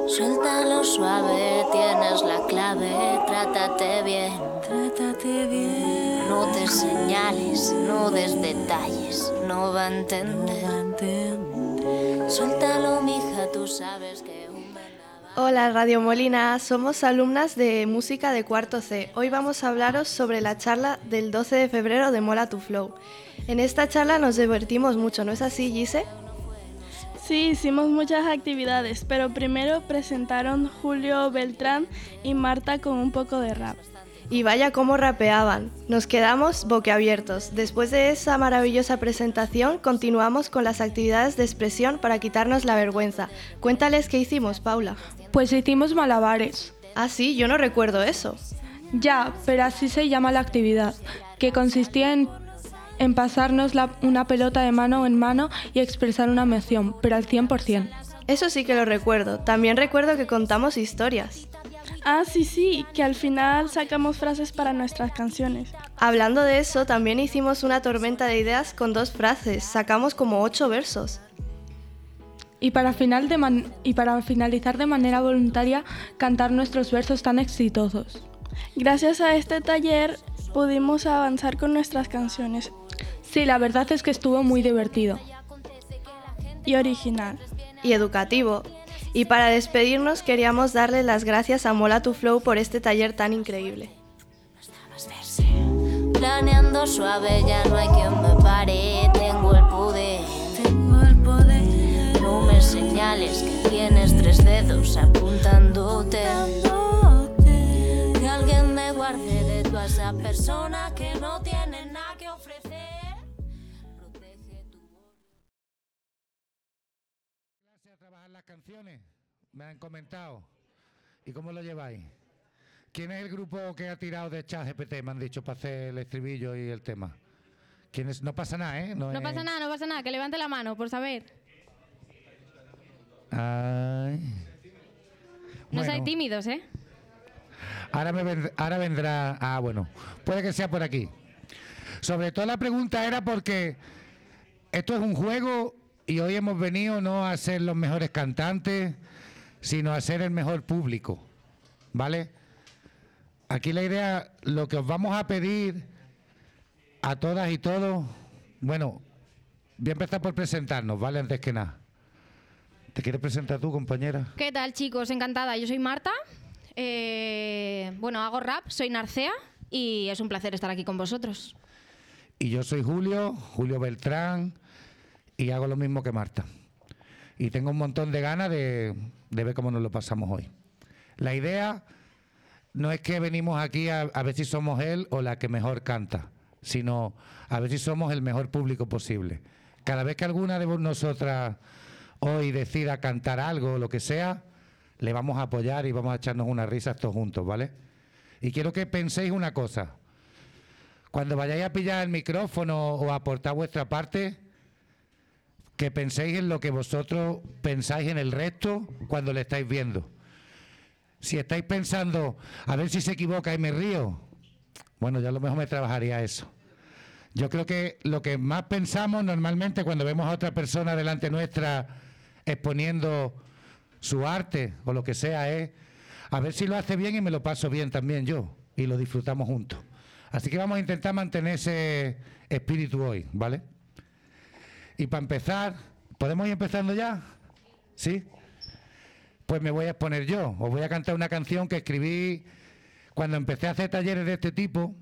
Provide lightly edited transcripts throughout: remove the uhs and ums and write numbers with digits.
Suéltalo suave, tienes la clave, trátate bien. Trátate bien. No des señales, no des detalles, no va a entender. Suéltalo, mija, tú sabes que un vendaval... Hola Radio Molina, somos alumnas de música de cuarto C. Hoy vamos a hablaros sobre la charla del 12 de febrero de Mola tu Flow. En esta charla nos divertimos mucho, ¿no es así, Gise? Sí, hicimos muchas actividades, pero primero presentaron Julio Beltrán y Marta con un poco de rap. Y vaya cómo rapeaban, nos quedamos boquiabiertos. Después de esa maravillosa presentación, continuamos con las actividades de expresión para quitarnos la vergüenza. Cuéntales qué hicimos, Paula. Pues hicimos malabares. Ah, sí, yo no recuerdo eso. Ya, pero así se llama la actividad, que consistía en pasarnos una pelota de mano en mano y expresar una emoción, pero al 100%. Eso sí que lo recuerdo. También recuerdo que contamos historias. Ah, sí, que al final sacamos frases para nuestras canciones. Hablando de eso, también hicimos una tormenta de ideas con 2 frases. Sacamos como 8 versos. Y para finalizar de manera voluntaria, cantar nuestros versos tan exitosos. Gracias a este taller pudimos avanzar con nuestras canciones. Sí, la verdad es que estuvo muy divertido. Y original. Y educativo. Y para despedirnos queríamos darle las gracias a Mola tu Flow por este taller tan increíble. Planeando suave, ya no hay quien me pare. Tengo el poder. No me señales que tienes 3 dedos apuntándote. Que alguien me guarde de toda esa persona que no tiene nada que ofrecer. A trabajar las canciones, me han comentado. ¿Y cómo lo lleváis? ¿Quién es el grupo que ha tirado de ChatGPT? Me han dicho para hacer el estribillo y el tema. ¿Quién es? No pasa nada, ¿eh? No pasa nada, que levante la mano, por saber. Ay. No Bueno, seáis tímidos, ¿eh? Ahora vendrá... Ah, bueno, puede que sea por aquí. Sobre todo la pregunta era porque esto es un juego y hoy hemos venido no a ser los mejores cantantes, sino a ser el mejor público, ¿vale? Aquí la idea, lo que os vamos a pedir a todas y todos, bueno, voy a empezar por presentarnos, ¿vale? Antes que nada. ¿Te quieres presentar tú, compañera? ¿Qué tal, chicos? Encantada. Yo soy Marta. Hago rap, soy Narcea y es un placer estar aquí con vosotros. Y yo soy Julio Beltrán, y hago lo mismo que Marta. Y tengo un montón de ganas de ver cómo nos lo pasamos hoy. La idea no es que venimos aquí a ver si somos él o la que mejor canta, sino a ver si somos el mejor público posible. Cada vez que alguna de nosotras hoy decida cantar algo o lo que sea, le vamos a apoyar y vamos a echarnos unas risas todos juntos, ¿vale? Y quiero que penséis una cosa. Cuando vayáis a pillar el micrófono o a aportar vuestra parte, que penséis en lo que vosotros pensáis en el resto cuando le estáis viendo. Si estáis pensando, a ver si se equivoca y me río, bueno, yo a lo mejor me trabajaría eso. Yo creo que lo que más pensamos normalmente cuando vemos a otra persona delante nuestra exponiendo su arte o lo que sea es a ver si lo hace bien y me lo paso bien también yo y lo disfrutamos juntos. Así que vamos a intentar mantener ese espíritu hoy, ¿vale? Y para empezar, ¿podemos ir empezando ya? ¿Sí? Pues me voy a exponer yo. Os voy a cantar una canción que escribí cuando empecé a hacer talleres de este tipo.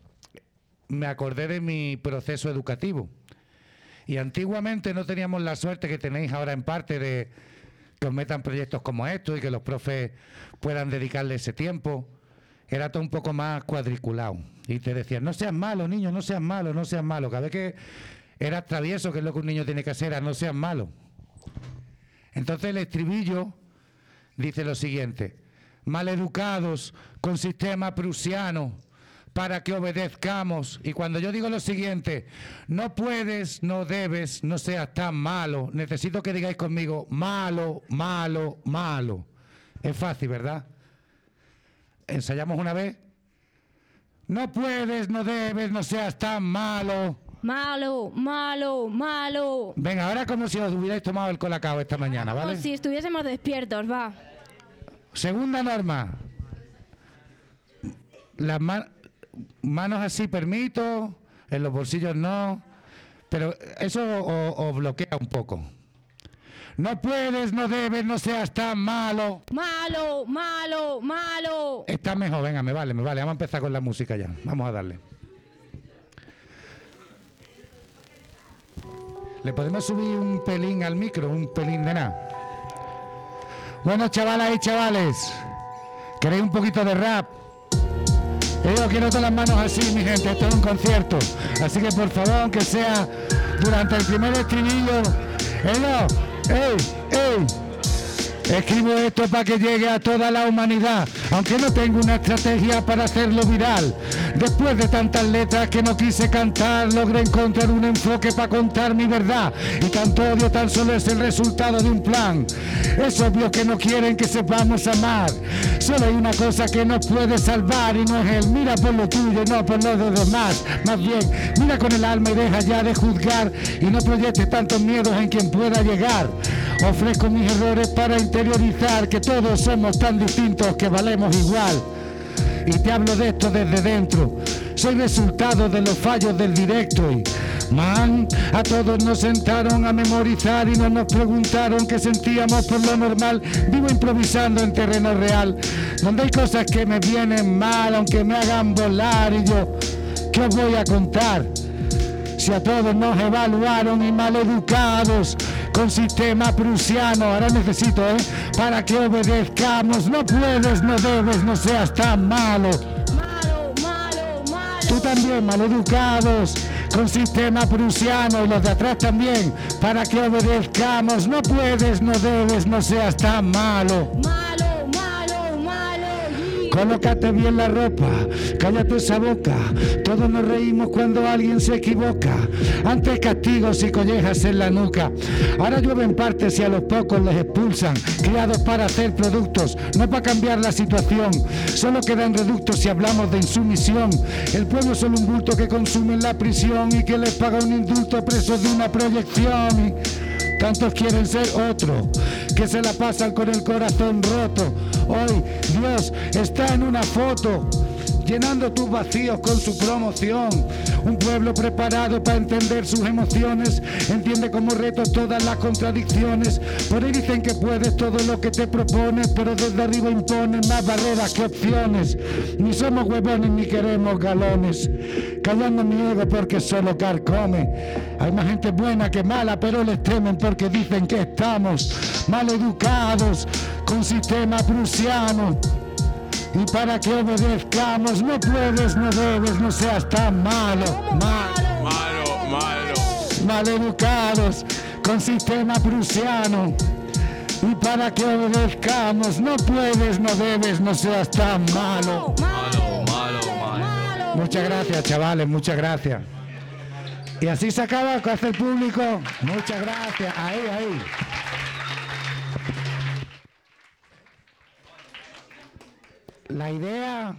Me acordé de mi proceso educativo. Y antiguamente no teníamos la suerte que tenéis ahora en parte de que os metan proyectos como estos y que los profes puedan dedicarle ese tiempo. Era todo un poco más cuadriculado. Y te decían, no seas malo, niño, no seas malo, no seas malo. Cada vez que eras travieso, que es lo que un niño tiene que hacer, no seas malo. Entonces el estribillo dice lo siguiente: maleducados con sistema prusiano para que obedezcamos. Y cuando yo digo lo siguiente, no puedes, no debes, no seas tan malo, necesito que digáis conmigo, malo, malo, malo. Es fácil, ¿verdad? ¿Ensayamos una vez? No puedes, no debes, no seas tan malo. Malo, malo, malo. Venga, ahora como si os hubierais tomado el colacao esta mañana, ¿vale? Como si estuviésemos despiertos, va. Segunda norma. Las manos así permito, en los bolsillos no, pero eso os bloquea un poco. No puedes, no debes, no seas tan malo. Malo, malo, malo. Está mejor, venga, me vale. Vamos a empezar con la música ya. Vamos a darle. ¿Le podemos subir un pelín al micro? Un pelín de nada. Bueno, chavalas y chavales, ¿queréis un poquito de rap? Yo quiero todas las manos así, mi gente. Esto es un concierto. Así que, por favor, aunque sea durante el primer estribillo. ¡Ey! Escribo esto para que llegue a toda la humanidad, aunque no tengo una estrategia para hacerlo viral. Después de tantas letras que no quise cantar, logré encontrar un enfoque para contar mi verdad. Y tanto odio tan solo es el resultado de un plan. Es obvio que no quieren que sepamos amar. Solo hay una cosa que nos puede salvar y no es el mira por lo tuyo y no por lo de los demás. Más bien, mira con el alma y deja ya de juzgar y no proyectes tantos miedos en quien pueda llegar. Ofrezco mis errores para interiorizar que todos somos tan distintos que valemos igual. Y te hablo de esto desde dentro. Soy resultado de los fallos del directo y, man, a todos nos sentaron a memorizar y no nos preguntaron qué sentíamos por lo normal. Vivo improvisando en terreno real, donde hay cosas que me vienen mal, aunque me hagan volar. Y yo, ¿qué os voy a contar? Si a todos nos evaluaron y maleducados con sistema prusiano, ahora necesito, para que obedezcamos. No puedes, no debes, no seas tan malo. Malo, malo, malo. Tú también, maleducados con sistema prusiano, y los de atrás también, para que obedezcamos. No puedes, no debes, no seas tan malo. Malo, malo, malo. Colócate bien la ropa, cállate esa boca. Todos nos reímos cuando alguien se equivoca. Antes castigos y collejas en la nuca. Ahora llueven partes y a los pocos les expulsan. Criados para hacer productos, no para cambiar la situación. Solo quedan reductos si hablamos de insumisión. El pueblo es solo un bulto que consume en la prisión y que les paga un indulto a presos de una proyección. Y tantos quieren ser otro, que se la pasan con el corazón roto. Hoy Dios está en una foto, llenando tus vacíos con su promoción. Un pueblo preparado para entender sus emociones, entiende como reto todas las contradicciones. Por ahí dicen que puedes todo lo que te propones, pero desde arriba imponen más barreras que opciones. Ni somos huevones ni queremos galones, callando mi ego porque solo carcome. Hay más gente buena que mala, pero les temen porque dicen que estamos mal educados con sistema prusiano. Y para que obedezcamos, no puedes, no debes, no seas tan malo. Mal educados con sistema prusiano. Y para que obedezcamos, no puedes, no debes, no seas tan malo. Muchas gracias, chavales, muchas gracias. Y así se acaba, ¿qué hace el público? Muchas gracias, ahí. La idea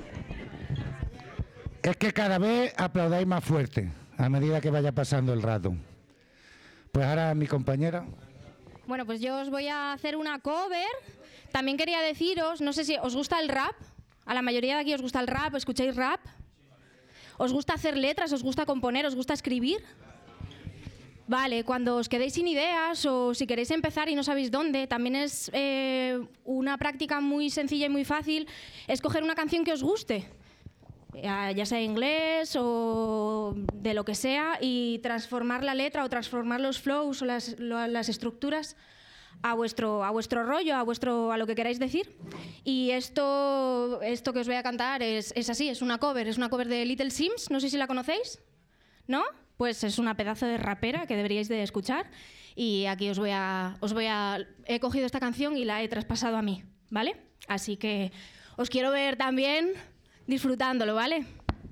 es que cada vez aplaudáis más fuerte a medida que vaya pasando el rato. Pues ahora mi compañera. Bueno, pues yo os voy a hacer una cover. También quería deciros, no sé si os gusta el rap. A la mayoría de aquí os gusta el rap, ¿escucháis rap? ¿Os gusta hacer letras? ¿Os gusta componer? ¿Os gusta escribir? Vale, cuando os quedéis sin ideas o si queréis empezar y no sabéis dónde, también es una práctica muy sencilla y muy fácil escoger una canción que os guste, ya sea inglés o de lo que sea, y transformar la letra o transformar los flows o las estructuras a vuestro rollo, a lo que queráis decir. Y esto que os voy a cantar es así, es una cover de Little Sims, no sé si la conocéis, ¿no? Pues es una pedazo de rapera que deberíais de escuchar y aquí he cogido esta canción y la he traspasado a mí, ¿vale? Así que os quiero ver también disfrutándolo, ¿vale?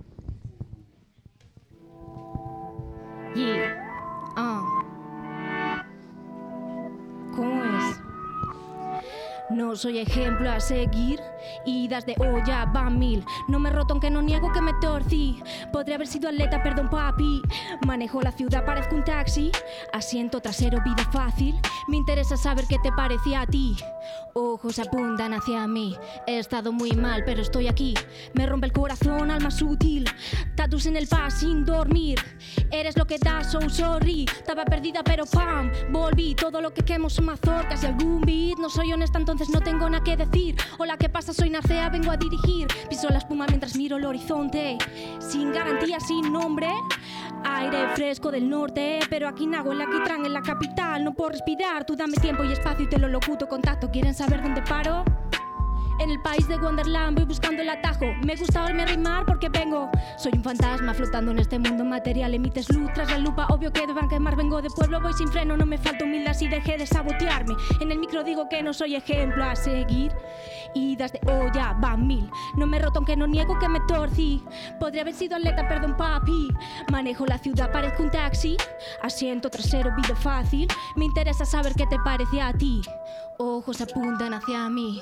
¿Cómo es? No soy ejemplo a seguir, idas de olla van mil. No me roto aunque no niego que me torcí. Podría haber sido atleta, perdón papi. Manejo la ciudad, parezco un taxi. Asiento trasero, vida fácil. Me interesa saber qué te parecía a ti. Ojos apuntan hacia mí. He estado muy mal, pero estoy aquí. Me rompe el corazón al más sutil. Tatus en el pas sin dormir. Eres lo que das, so sorry. Estaba perdida, pero pam, volví. Todo lo que quemo son mazorcas y algún beat. No soy honesta, entonces no tengo nada que decir. Hola, ¿qué pasa? Soy Narcea, vengo a dirigir. Piso la espuma mientras miro el horizonte. Sin garantía, sin nombre. Aire fresco del norte, pero aquí nago en la Quitrán, en la capital. No puedo respirar, tú dame tiempo y espacio y te lo locuto. Contacto, ¿quieren saber dónde paro? En el país de Wonderland voy buscando el atajo. Me gusta oírme rimar porque vengo. Soy un fantasma flotando en este mundo material. Emites luz tras la lupa, obvio que deban quemar. Vengo de pueblo, voy sin freno, no me falta humildad si dejé de sabotearme. En el micro digo que no soy ejemplo a seguir. Idas de olla van 1000. No me roto aunque no niego que me torcí. Podría haber sido atleta, perdón papi. Manejo la ciudad, parezco un taxi. Asiento trasero, vida fácil. Me interesa saber qué te parece a ti. Ojos apuntan hacia mí.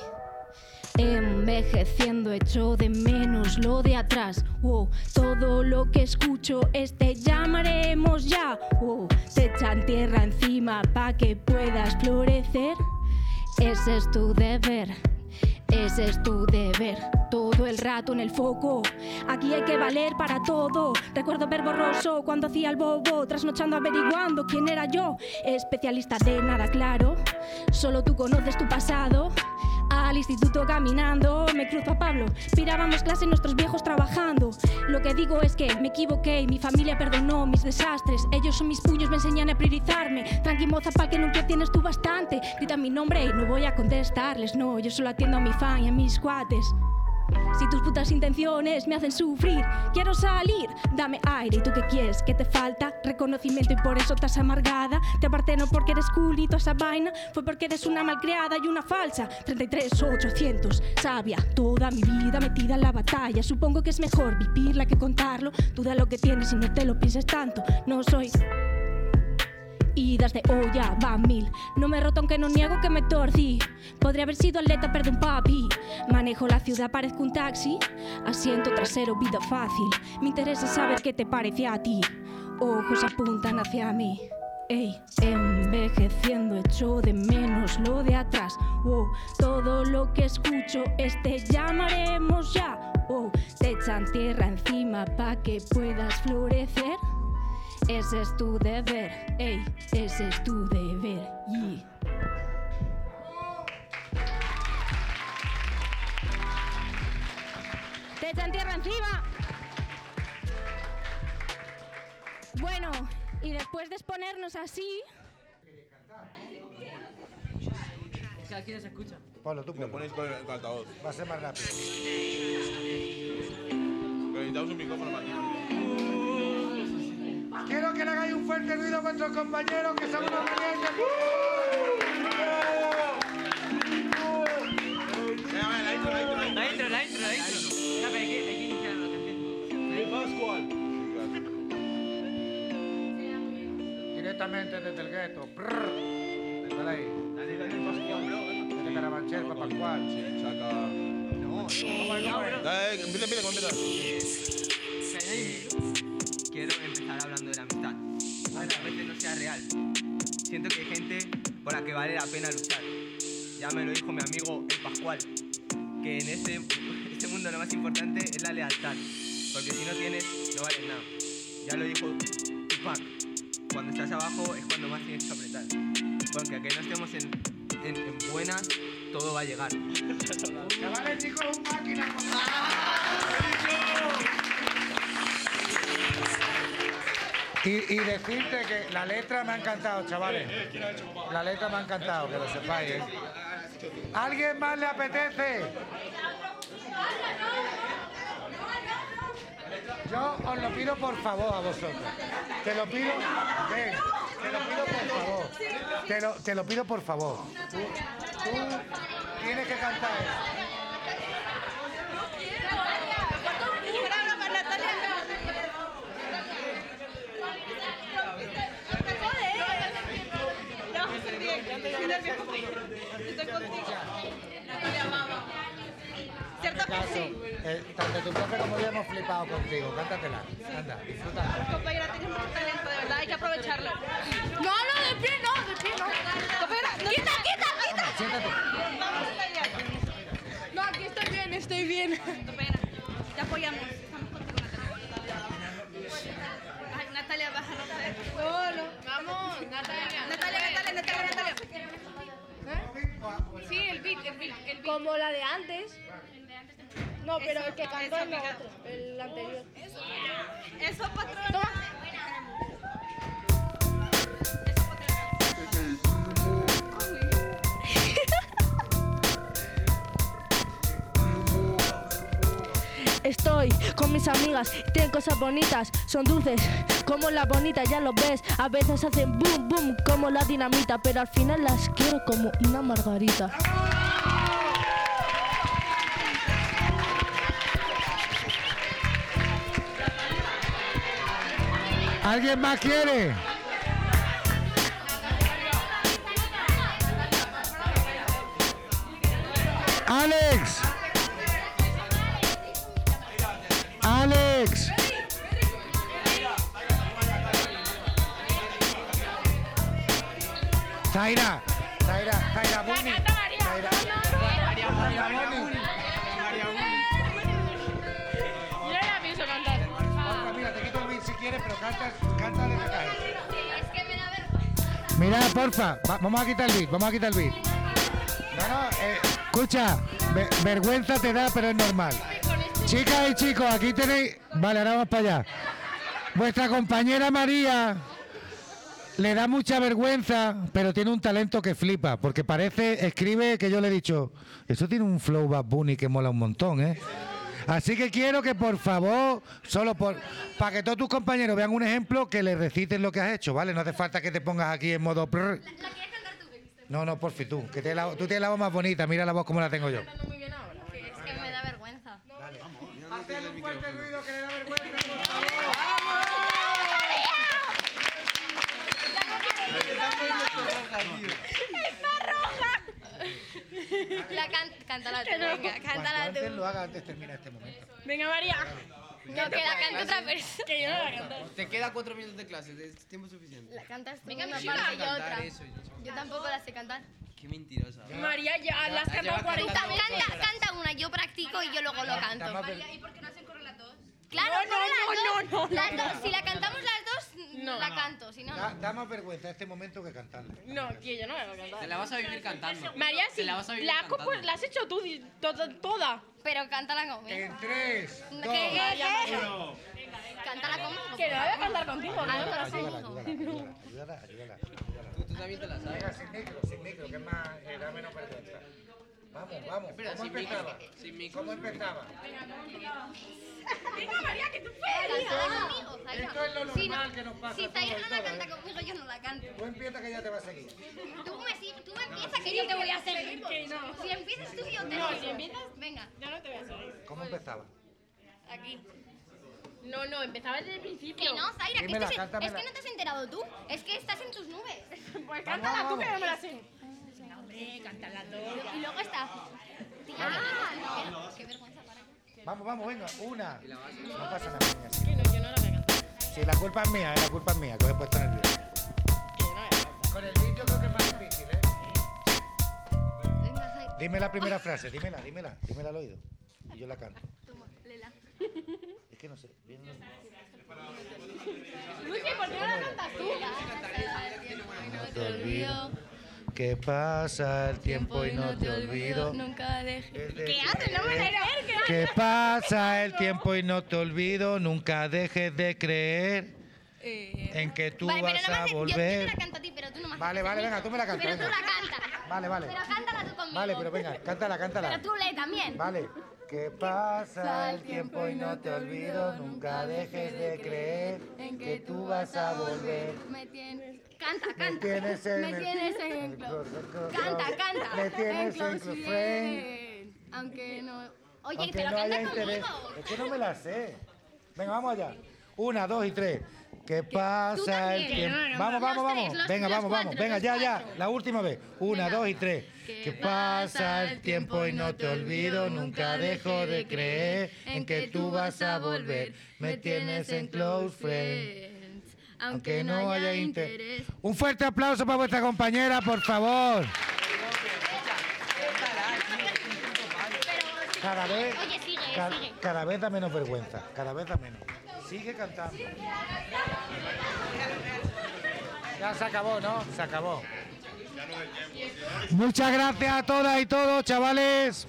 Envejeciendo echo de menos lo de atrás. Wow, todo lo que escucho es te llamaremos ya. Wow, te echan tierra encima pa' que puedas florecer. Ese es tu deber. Ese es tu deber, todo el rato en el foco. Aquí hay que valer para todo. Recuerdo ver borroso cuando hacía el bobo, trasnochando averiguando quién era yo. Especialista de nada claro, solo tú conoces tu pasado. Al instituto caminando, me cruzo a Pablo. Pirábamos clase nuestros viejos trabajando. Lo que digo es que me equivoqué y mi familia perdonó mis desastres. Ellos son mis puños, me enseñan a priorizarme. Tranqui moza, pa'l que nunca tienes tú bastante. Grita mi nombre y no voy a contestarles. No, yo solo atiendo a mi fan y a mis cuates. Si tus putas intenciones me hacen sufrir, quiero salir, dame aire. ¿Y tú qué quieres? ¿Qué te falta? Reconocimiento y por eso estás amargada. Te aparté no porque eres cool y toda esa vaina, fue porque eres una malcriada y una falsa. 33,800, sabia, toda mi vida metida en la batalla. Supongo que es mejor vivirla que contarlo. Tú da lo que tienes y no te lo pienses tanto. No soy... Idas de olla van 1000. No me roto aunque no niego que me torcí. Podría haber sido atleta, perdón papi. Manejo la ciudad, parezco un taxi. Asiento trasero, vida fácil. Me interesa saber qué te parece a ti. Ojos apuntan hacia mí. Ey, envejeciendo echo de menos lo de atrás. Wow, todo lo que escucho es te llamaremos ya. Wow, te echan tierra encima pa' que puedas florecer. Ese es tu deber, ey, ese es tu deber, yeah. Te echan tierra encima. Bueno, y después de exponernos así... Es que aquí no se escucha. Pablo, tú Lo ponéis con el altavoz. Va a ser más rápido. Pero necesitamos un micrófono más. Quiero que le hagáis un fuerte ruido a nuestros compañeros que son unos valientes. La intro. Ya, pero hay que iniciar la canción. Directamente desde el gueto. Dale ahí. Desde Carabanchel para Pascual. Sí, saca. No. Empieza. Quiero empezar hablando de la amistad. Aunque a veces no sea real. Siento que hay gente por la que vale la pena luchar. Ya me lo dijo mi amigo el Pascual, que en este mundo lo más importante es la lealtad. Porque si no tienes, no vales nada. Ya lo dijo Tupac. Cuando estás abajo es cuando más tienes que apretar. Porque aunque no estemos en buenas, todo va a llegar. Chavales, chicos, un máquina. Y decirte que la letra me ha encantado, chavales. La letra me ha encantado, que lo sepáis, ¿eh? ¿Alguien más le apetece? Yo os lo pido por favor a vosotros. Te lo pido, ven, te lo pido por favor. Te lo pido por favor. Tú tienes que cantar eso. Tanto tu profe como yo hemos flipado contigo. Cántatela. Anda, disfruta. Compañera, tienes mucho talento, de verdad, hay que aprovecharlo. No, de pie no. Compañera, ¡Quita! Siéntate. bien. Te apoyamos. Estamos contigo, Natalia. Ay, Natalia, baja, no sé. No. Vamos, Natalia. Natalia. Sí, el beat. Como la de antes. No, pero el que cantó es otro, el anterior. Eso, patrón. Estoy con mis amigas, tienen cosas bonitas, son dulces como las bonitas, ya lo ves. A veces hacen boom, boom como la dinamita, pero al final las quiero como una margarita. ¿Alguien más quiere? Alex. Zaira, Buni. Yo la pienso cantar. Mira, te quito el beat si quieres, pero canta de caer. Es que me da vergüenza. Mira, porfa, vamos a quitar el beat. No, escucha, vergüenza te da, pero es normal. Chicas y chicos, aquí tenéis... Vale, ahora vamos para allá. Vuestra compañera María le da mucha vergüenza, pero tiene un talento que flipa, porque escribe que yo le he dicho, eso tiene un flow Bad Bunny que mola un montón, ¿eh? Así que quiero que por favor, para que todos tus compañeros vean un ejemplo, que le recites lo que has hecho, ¿vale? No hace falta que te pongas aquí en modo... ¿La quieres cantar tú? No, porfi, tú, que tú tienes la voz más bonita, mira la voz como la tengo yo. Es que me da vergüenza. Dale, vamos. Haced un fuerte ruido que le da vergüenza, por favor. Cántala tú, venga, cántala Antes tú. lo haga, antes termina este momento. Venga, María. No, que la cante otra persona. Que yo no la canto. Te queda 4 minutos de clase, es tiempo suficiente. La cantas tú Venga, una Michela. parte y yo Cantar otra. eso, Yo tampoco la sé cantar. Qué mentirosa. María, ya la has cantado 40 veces. Canta una, yo practico y yo luego lo canto. ¿Y por qué no hacen correr las dos? Claro, No. las dos. Si la cantamos las dos, No. la canto. Si no, Da más vergüenza este momento que cantarla. No, que yo no la voy a cantar. Te la vas a vivir cantando. María, sí, Te la vas a vivir la cantando. la has hecho tú toda. pero cántala conmigo. En 3, 2, ¿Qué? Cántala conmigo. Que no la voy a cantar contigo, Ah, no te la sé. ayúdala. Tú también te la sabes. Venga, sin micro, que es más, da menos vergüenza. Vamos. Espera, ¿Cómo sin micro, empezaba? sin micro. ¿Cómo empezaba? Venga, María, que tú Cántala conmigo, Zaira. Esto es lo Si normal que nos pasa Si a todos Zaira y no la todas, canta ¿eh? conmigo, yo no la canto. Tú empiezas que ya te va a seguir. Tú empiezas que yo te voy a seguir. Que no. Si empiezas tú, yo te No, sigo. si empiezas, Venga, yo no te voy a seguir. ¿Cómo empezaba? aquí. No, empezaba desde el principio. Que no, Zaira, que Dímela, es cántamela. que no te has enterado tú. Es que estás en tus nubes. Pues cántala tú, vamos. que no me la sé. Hombre, cántala tú. Y luego está. Tía, qué vergüenza para qué. Vamos, venga. Una. No pasa nada, niña. Que no, yo no la voy a cantar. Si la culpa es mía, que os he puesto nervioso. Que yo no la voy a cantar. Con el vídeo creo que es más difícil, ¿eh? Venga, Zaira. Dime la primera frase, dímela al oído. Y yo la canto. Toma, léela. Es que no sé. Lucy, ¿por qué no la cantas tú? No te olvido. Que pasa el tiempo y no te olvido. Nunca dejes. ¿Qué haces? No me acerques. Que pasa el tiempo y no te olvido. Nunca dejes de creer en que tú Vale, pero vas no me a haces. Yo te volver. la canto a ti, pero tú no me haces. Vale, venga, tú me la cantas. Pero tú venga. la cantas. Vale. Pero cántala tú conmigo. Vale, pero venga, cántala. Pero tú lee también. Vale. Que pasa el tiempo y no te olvido. Nunca dejes de creer en que tú vas a volver. Me tienes. Canta. Me tienes en Me el- tienes en el close. Canta. Me tienes en close close friend. Aunque no. Oye, Aunque pero no haya canta interés. conmigo. Es que no me la sé. Venga, vamos allá. 1, 2 y 3. ¿Qué pasa el también. tiempo? Que no, Vamos. los tres, Venga, los vamos. cuatro, Venga, los ya. cuatro. La última vez. 1, Venga. 2 y 3. ¿Qué pasa el tiempo y no te olvido? Nunca dejo de creer en que tú vas a volver. Me tienes en close friends. Aunque no haya interés. Un fuerte aplauso para vuestra compañera, por favor. Cada vez, Oye, sigue. cada vez da menos vergüenza, cada vez da menos. Sigue cantando. Ya se acabó, ¿no? Se acabó. Muchas gracias a todas y todos, chavales.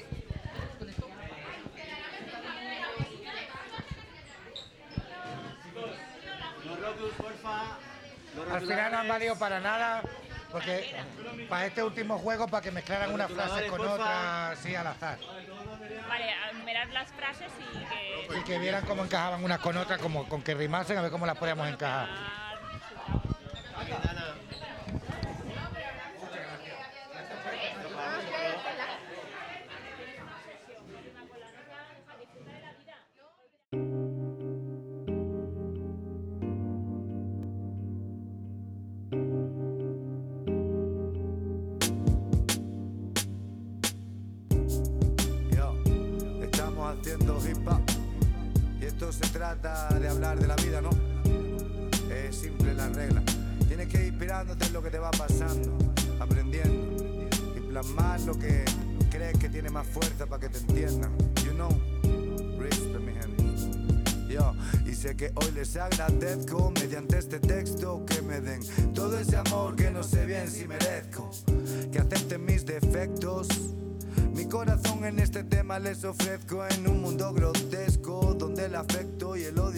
Al final no han valido para nada, porque para este último juego, para que mezclaran unas frases con otras, así al azar. Vale, mirar las frases Y que vieran cómo encajaban unas con otras, como con que rimasen, a ver cómo las podíamos encajar. Haciendo hip hop y esto se trata de hablar de la vida, ¿no? Es simple la regla. Tienes que ir inspirándote en lo que te va pasando, aprendiendo y plasmar lo que crees que tiene más fuerza para que te entiendan. You know, respect, mi gente. Yo, y sé que hoy les agradezco mediante este texto que me den todo ese amor que no sé bien si merezco, que acepten mis defectos. Mi corazón en este tema les ofrezco en un mundo grotesco donde el afecto y el odio